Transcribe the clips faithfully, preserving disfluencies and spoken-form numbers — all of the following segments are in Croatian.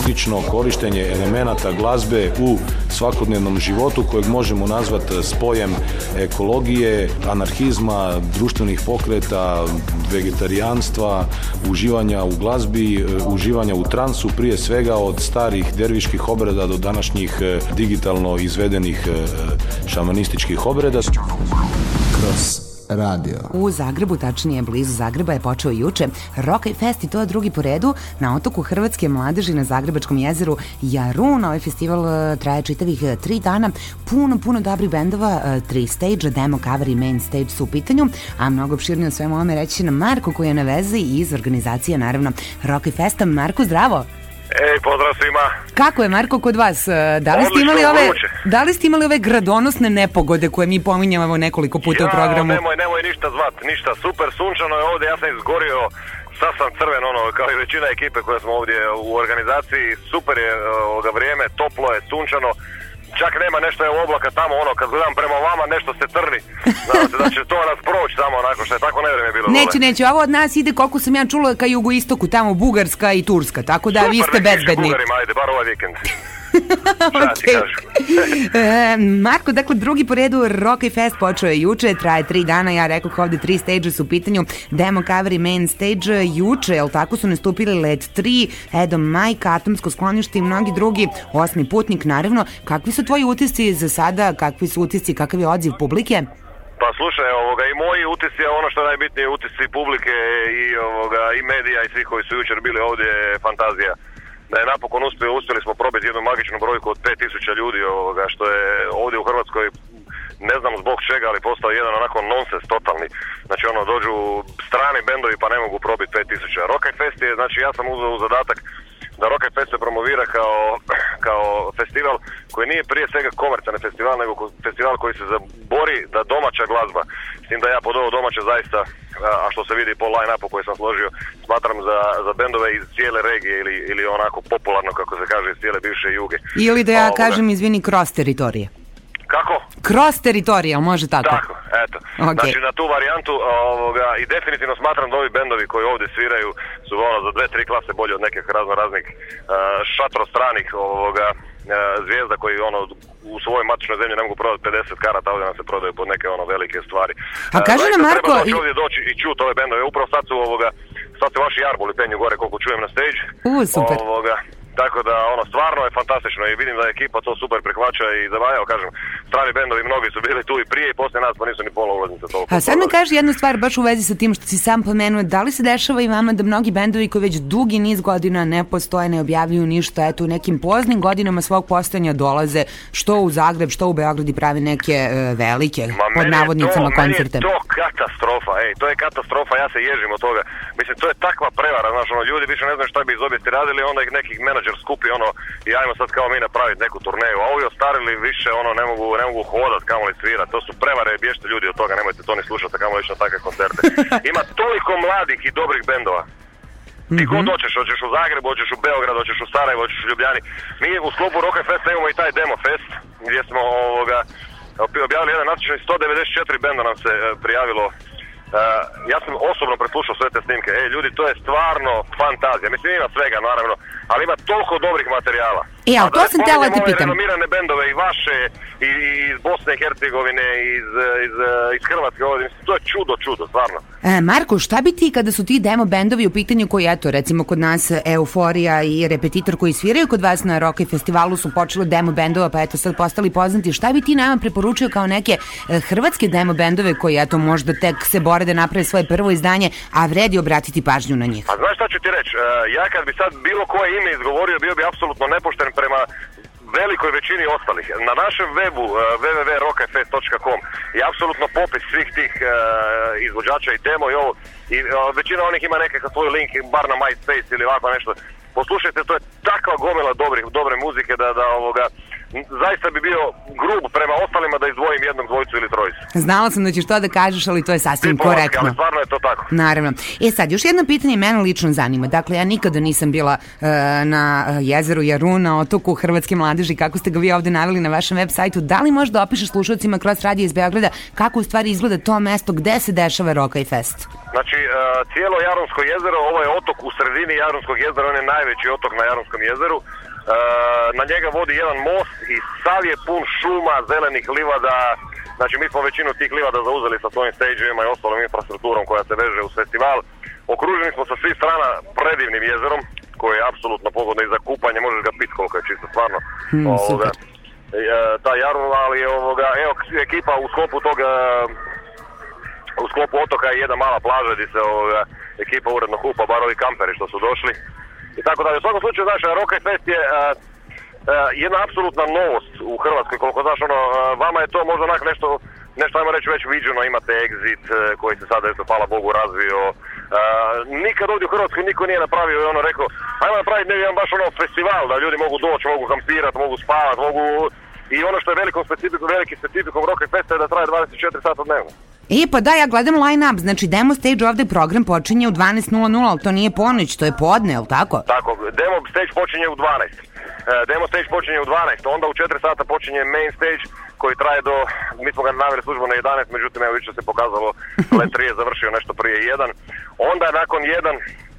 ritmično korištenje elemenata glazbe u svakodnevnom životu kojeg možemo nazvati spojem ekologije, anarhizma, društvenih pokreta, vegetarijanstva, uživanja u glazbi, uživanja u transu, prije svega od starih derviških obreda do današnjih digitalno izvedenih šamanističkih obreda. Kroz radio. U Zagrebu, tačnije blizu Zagreba, je počeo juče Rockaj Fest, i to je drugi po redu na otoku hrvatske mladeži na Zagrebačkom jezeru Jarun. Ovaj festival traje čitavih tri dana, puno, puno dobrih bendova, tri stage, demo, cover i main stage su u pitanju, a mnogo opširnije o svemu ovome reći nam Marko, koji je na vezi iz organizacije, naravno, Rockaj Festa. Marko, zdravo! Ej, pozdrav svima. Kako je, Marko, kod vas? Da li ste imali ove, da li ste imali ove gradonosne nepogode koje mi pominjamo nekoliko puta ja, u programu? Nemoj, nemoj ništa zvat, ništa. Super sunčano je ovdje, ja sam izgorio, sad sam crven, ono, kao i većina ekipe koje smo ovdje u organizaciji. Super je ovoga vrijeme, toplo je, sunčano. Čak nema nešto je oblaka tamo, ono, kad gledam prema vama, nešto se trni. Znači da će to nas proći tamo, onako što je tako nevrijeme bilo. Neće, dole. neće, ovo od nas ide, koliko sam ja čula, ka jugoistoku, tamo Bugarska i Turska, tako da super, vi ste bezbedni. Super, Bugarima, ajde, bar ovaj vikend. Okay. e, Marko, dakle, drugi po redu Rockaj Fest počeo je juče, traje tri dana, ja rekao ovde tri stage su u pitanju, demo, cover i main stage. Juče, jel tako, su nastupili Led tri, Edom Majka, Atomsko sklonište i mnogi drugi, Osmi putnik, naravno. Kakvi su tvoji utisci za sada, kakvi su utisci, kakav je odziv publike? Pa slušaj, ovoga, i moji utisci, ono što je najbitnije, utisci publike i, ovoga, i medija i svih koji su jučer bili ovdje, fantazija. Da je napokon uspjeli, uspjeli smo probiti jednu magičnu brojku od pet tisuća ljudi, ovoga, što je ovdje u Hrvatskoj, ne znam zbog čega, ali postao jedan onako nonsens totalni. Znači ono, dođu strani bendovi pa ne mogu probiti pet tisuća. Rockaj Fest je, znači ja sam uzeo u zadatak da Rockaj Fest se promovira kao, kao festival koji nije prije svega komercijalni festival, nego festival koji se bori da domaća glazba, s tim da ja pod ovo domaće zaista, a što se vidi po line-upu koji sam složio, smatram za, za bendove iz cijele regije ili, ili onako popularno, kako se kaže, iz cijele bivše Juge. Ili da ja ovoga, kažem, izvini, cross teritorije. Kako? Cross teritorija, može tako? Tako, eto. Okay. Znači na tu varijantu ovoga, i definitivno smatram da ovi bendovi koji ovdje sviraju su ono za dve, tri klase bolje od nekih razno raznih uh, šatrostranih ovoga, uh, zvijezda koji ono u svojoj matičnoj zemlji ne mogu prodati pedeset karata, ovdje nam se prodaju pod neke ono velike stvari. A kaže nam, Marko, treba doći ovdje doći i čuti ove bendove. Upravo sad su ovoga, sad su vaši jarboli penju gore koliko čujem na stage. U, super. Ovoga, tako da, ono, stvarno je fantastično i vidim da je ekipa to super prihvaća i da, evo, kažem, strani bendovi mnogi su bili tu i prije i poslije nas, pa nisu ni pola ulaznice toliko. A sad mi kaži jednu stvar baš u vezi sa tim što si sam pomenuo, da li se dešava i vama da mnogi bendovi koji već dugi niz godina ne postoje, ne objavljuju ništa, eto, u nekim poznim godinama svog postojanja dolaze što u Zagreb, što u Beograd i pravi neke e, velike, pod navodnicama, koncerte? Meni je to katastrofa, ej, to je katastrofa, ja se ježim od toga. Mislim, to je takva prevara, znaš, ono, ljudi više ne znaju šta bi iz objesti radili, onda ih nekih menadžer skupi, ono, i ajmo sad kao mi napraviti neku turneju, a ovi ostarili više, ono, ne mogu, ne mogu hodat, kamo li svirati, to su prevare, bježite ljudi od toga, nemojte to ni slušati, kamo li ići na takve koncerte. Ima toliko mladih i dobrih bendova. Ti god hoćeš, hoćeš u Zagrebu, hoćeš u Beogradu, hoćeš u Sarajevo, hoćeš u Ljubljani. Mi u sklopu Rockaj Festa imamo i taj demo fest, gdje smo ovoga, objavili jedan natječaj, sto devedeset četiri benda nam se prijavilo. Uh, ja sam osobno preslušao sve te snimke. Ej, ljudi, to je stvarno fantazija. Mislim, ima svega, naravno, ali ima toliko dobrih materijala. E, ali to sam tela te pitam. Renomirane bendove i vaše, i, i iz Bosne i Hercegovine, i iz, iz, iz Hrvatske ovdje. Mislim, to je čudo, čudo, stvarno. E, Marko, šta bi ti kada su ti demo bendovi u pitanju koji, eto, recimo kod nas Euforija i Repetitor koji sviraju kod vas na Rockaj festivalu su počeli demo bendova, pa eto sad postali poznati. Šta bi ti nama preporučio kao neke e, hrvatske demo bendove koji, eto, možda tek se bore da naprave svoje prvo izdanje, a vredi obratiti pažnju na njih? A znaš šta ću ti reći? Uh, ja kad bi sad bilo koje ime izgovorio, bio bi apsolutno nepošten prema velikoj većini ostalih. Na našem webu uh, w w w tačka rockaj fest tačka com je apsolutno popis svih tih uh, izvođača i demo i ovo. I uh, većina onih ima nekakav svoj link, bar na MySpace ili ovako nešto. Poslušajte, to je takva gomila dobrih, dobre muzike da, da ovoga, zaista bi bio grub prema ostalima da izdvojim jednog, dvojicu ili trojicu. Znala sam da ćeš to da kažeš, ali to je sasvim korektno. Ali stvarno je to tako. Naravno. E sad, još jedno pitanje mene lično zanima. Dakle, ja nikada nisam bila uh, na jezeru Jarun, na otoku Hrvatske mladeži, kako ste ga vi ovde naveli na vašem web sajtu. Da li možda opišeš slušalcima kroz radio iz Beograda kako u stvari izgleda to mesto gde se dešava Rockaj Fest? Znači, uh, cijelo Jarunsko jezero, ovo je otok u sredini Jarunskog jezera, on je najveći otok na Jarunskom jezeru. Uh, na njega vodi jedan most i sav je pun šuma, zelenih livada. Znači, mi smo većinu tih livada zauzeli sa svojim stage-evima i ostalom infrastrukturom koja se veže uz festival. Okruženi smo sa svih strana predivnim jezerom, koje je apsolutno pogodno i za kupanje, možeš ga pit koliko je čisto, stvarno. Hmm, ovoga, ta Jarun, ali je ovoga, evo, ekipa u sklopu toga, u sklopu otoka je jedna mala plaža gdje se ovoga, ekipa uredno kupa, bar ovi kamperi što su došli. I tako dalje. U svakom slučaju, znaš, Rockaj Fest je uh, uh, jedna apsolutna novost u Hrvatskoj, koliko znaš, ono, uh, vama je to možda onak nešto, nešto ajmo reći već viđeno, imate Exit uh, koji se sada, eto, hvala Bogu, razvio. Uh, nikad ovdje u Hrvatskoj niko nije napravio i ono rekao, ajmo napraviti jedan baš ono festival, da ljudi mogu doći, mogu kampirati, mogu spavati, mogu... I ono što je velikom specifikum, veliki specifikum Rockaj Festa je da traje dvadeset četiri sata dnevno. E, pa da, ja gledam line-up, znači demo stage ovde program počinje u dvanaest nula nula, ali to nije ponoć, to je podne, ali tako? Tako, demo stage počinje u dvanaest. Demo stage počinje u dvanaest, onda u četiri sata počinje main stage koji traje do, mi smo ga naveli službeno jedanaest, međutim evo više se pokazalo, Let tri je završio nešto prije jedan. Onda nakon jedan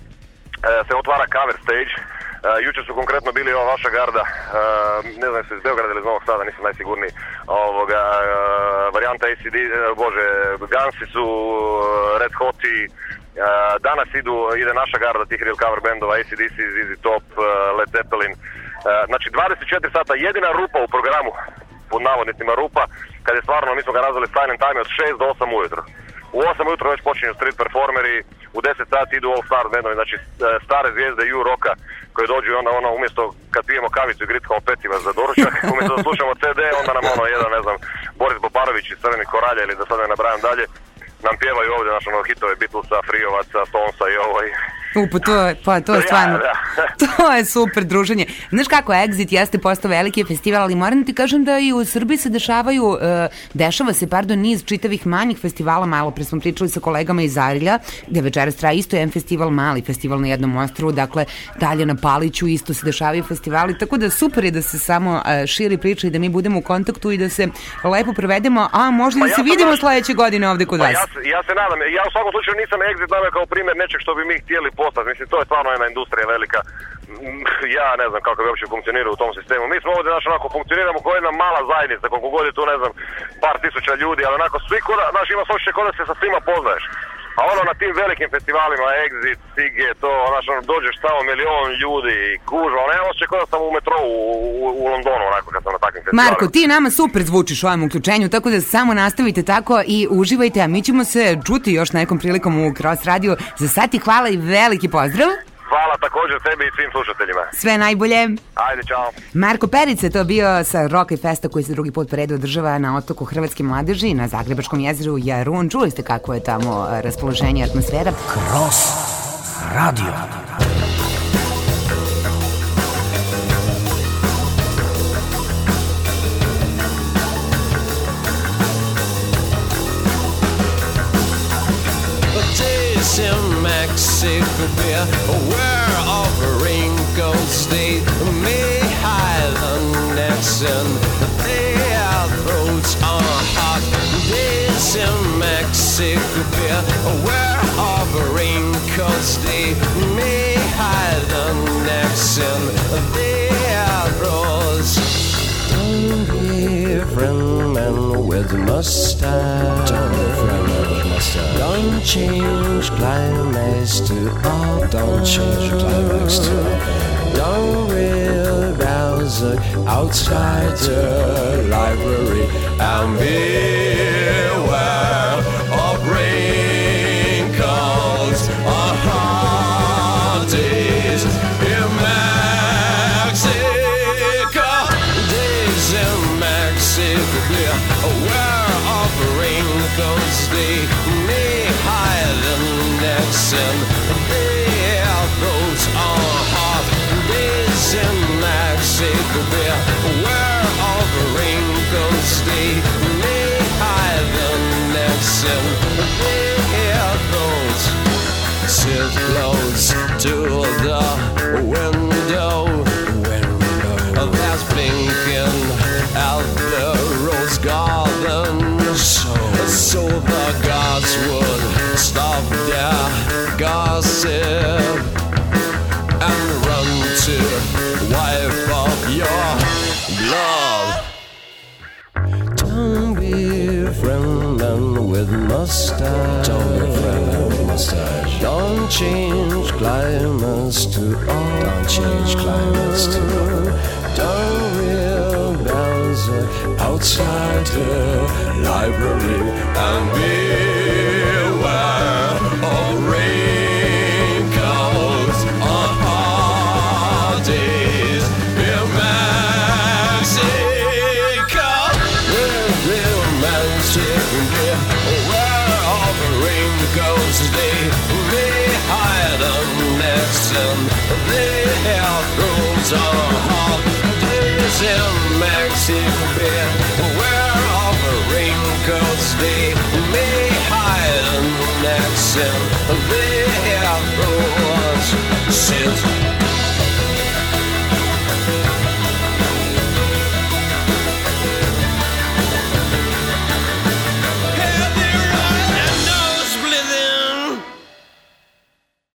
se otvara cover stage. Uh, jučer su konkretno bili ova vaša garda, uh, ne znam se iz Beograda ili iz Novog Sada, nisam najsigurniji, ovoga, uh, varijanta A C D, uh, bože, Gunsi su, uh, Red Hoti, uh, danas idu, ide naša garda tih real cover bandova, A C D C, Z Z Top, uh, Led Zeppelin, uh, znači dvadeset četiri sata, jedina rupa u programu, pod navodnicima rupa, kad je stvarno, mi smo ga nazvali Silent Time od šest do osam ujutro. U osam ujutro već počinju street performeri, u deset sati idu All Star bandovi, znači stare zvijezde U-Rocka koje dođu i onda ono umjesto kad pijemo kavicu i gritkamo peciva za doručak, umjesto da slušamo C D, onda nam ono jedan, ne znam, Boris Boparović iz Crvenih koralja ili da sad ne nabrajam dalje, nam pjevaju ovdje naš ono hitove Beatlesa, Friovaca, Stonesa i ovo i... U, pa to je, pa to je stvarno, to je super druženje. Znaš kako, Exit jeste postao veliki festival, ali moram ti kažem da i u Srbiji se dešavaju, uh, dešava se, pardon, niz čitavih manjih festivala, malo pre smo pričali sa kolegama iz Arilja, gde večeras traje isto jedan festival, mali festival na jednom ostrvu, dakle, dalje na Paliću isto se dešavaju festivali, tako da super je da se samo uh, širi priča i da mi budemo u kontaktu i da se lepo provedemo, a možda pa da ja se vidimo naš... sledeće godine ovde kod pa vas. Ja, ja se nadam, ja u svakom slučaju nisam Exit naveo kao primjer nečeg što bi mi htjeli postati. Mislim, to je stvarno jedna industrija velika. Ja ne znam kako bi uopće funkcionirao u tom sistemu. Mi smo ovdje, znaš, onako, funkcioniramo kao jedna mala zajednica, koliko god je tu, ne znam, par tisuća ljudi, ali onako, svi koda, znaš, ima osjećaj kod da se sa svima poznaješ. A ono, na tim velikim festivalima, Exit, Sige, to, znaš, ono, dođeš tamo milion ljudi i gužva, ono, ja osjećaj kod da sam u metrou u, u, u Londonu, onako, kad sam na takvim festivalima. Marko, ti nama super zvučiš u ovom uključenju, tako da samo nastavite tako i uživajte, a mi ćemo se čuti još nekom prilikom u Cross Radio. Za sad ti hvala i veliki pozdrav. Hvala također tebi i svim slušateljima. Sve najbolje. Ajde, čao. Marko Perica, to bio sa Rockaj Festa koji se drugi put po redu održava na otoku Hrvatske mladeži na Zagrebačkom jezeru Jarun. Čuli ste kako je tamo raspoloženje, atmosfera. Cross Radio. In Mexico beer, where all the wrinkles stay, may Highland accent, their throats are hot. Days in Mexico beer, where all the wrinkles stay, may Highland accent, their throats. Don't be a friend man with a mustache. Don't be a friend man with a mustache. Don't change climax to pop. Don't change your climax to pop. Don't real browser outside the library and beware of wrinkles or hard days in Mexico. Days in Mexico clear, where all the wrinkles they may hide and accent. Their throats are hot. Days in Mexico clear, where is close to the window. Window. That's blinking at the rose garden. So, so the gods would stop their gossip and run to wipe off your blood. Don't be a friend man with mustache. Don't be a friend man with mustache. Don't change climates to all. Don't change climates to all. Don't real bells outside the library and beware of raincoats on hard days in Mexico. With Mexico, where all the raincoats they may hide on necks and they have rooms on hard days in Mexico Bay, where all the raincoats they may hide on necks and they have rooms since